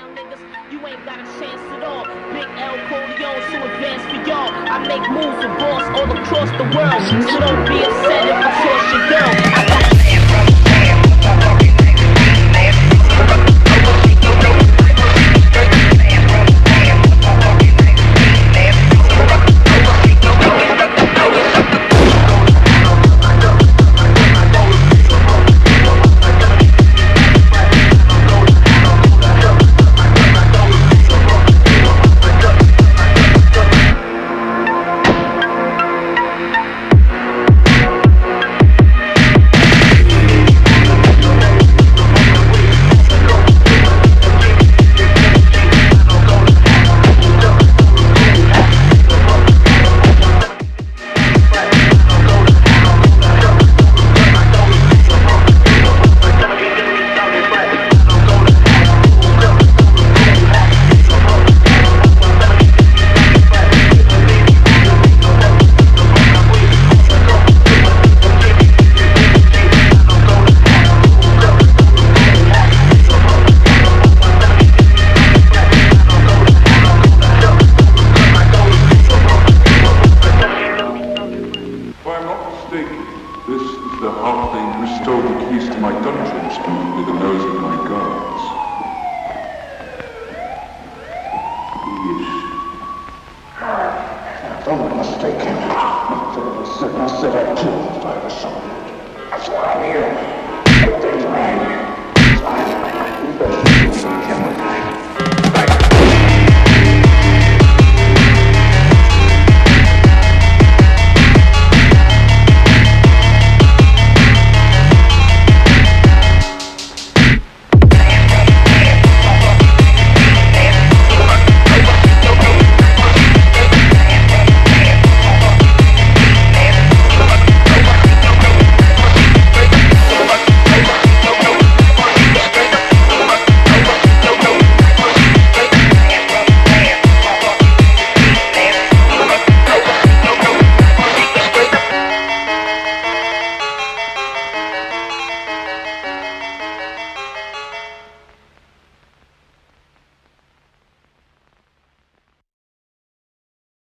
niggas, you ain't got a chance at all. Big L Corleone, so advanced for y'all. I make moves with boss all across the world, so don't be upset if I toss your girl. I got This is the halfling who stole the keys to my dungeons with the nose of my guards. Yes. I'm not mistaken. I said I too.